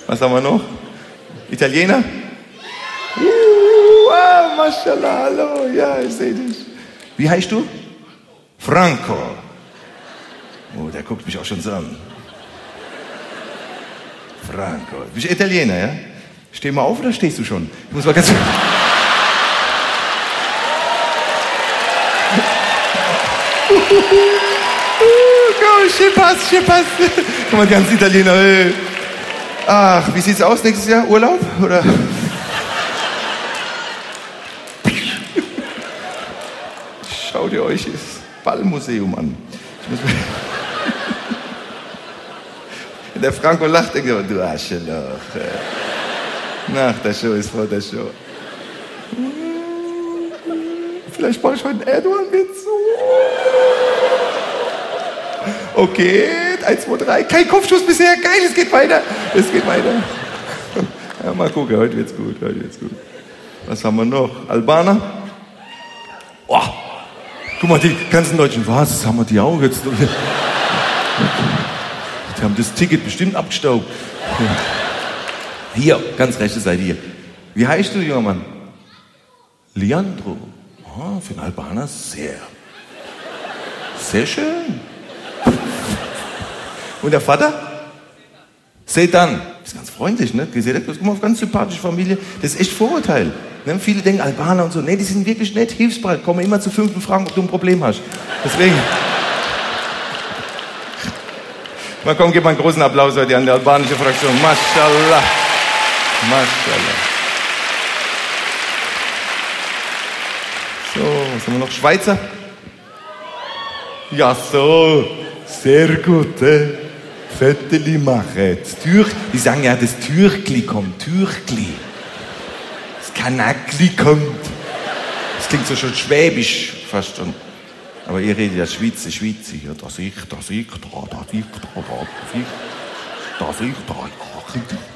Was haben wir noch? Italiener? Mashallah, hallo, ja, ich sehe dich. Wie heißt du? Franco. Oh, der guckt mich auch schon so an. Franco. Bist du Italiener, ja? Steh mal auf oder stehst du schon? Ich muss mal ganz... Komm, schön passt. Guck mal, ganz Italiener. Ach, wie sieht's aus nächstes Jahr? Urlaub? Oder? Schaut ihr euch das Ballmuseum an. Der Franco lacht, denkt, du Arschloch. Nach der Show ist vor der Show. Vielleicht mache ich heute einen Erdogan-Witz. Okay, 1, 2, 3. Kein Kopfschuss bisher. Geil, es geht weiter. Ja, mal gucken, heute wird's gut. Was haben wir noch? Albaner? Oh, guck mal, die ganzen Deutschen. Was? Haben wir die auch jetzt? Die haben das Ticket bestimmt abgestaubt. Hier, ganz rechte Seite hier. Wie heißt du, junger Mann? Leandro. Oh, für einen Albaner sehr schön. Und der Vater? Seitan. Ist ganz freundlich, ne? Guck mal, auf ganz sympathische Familie. Das ist echt Vorurteil. Ne? Viele denken Albaner und so. Ne, die sind wirklich nett, hilfsbereit. Kommen immer zu 5 und fragen, ob du ein Problem hast. Deswegen. Mal komm, gib mal einen großen Applaus heute an die albanische Fraktion. Mashallah. So, was haben wir noch? Schweizer? Ja, so. Sehr gut, Fötterli machen. Die sagen ja, das Türkli kommt. Türkli. Das Kanakli kommt. Das klingt so schon schwäbisch fast schon. Aber ihr redet ja Schweizer. Ja, das ich.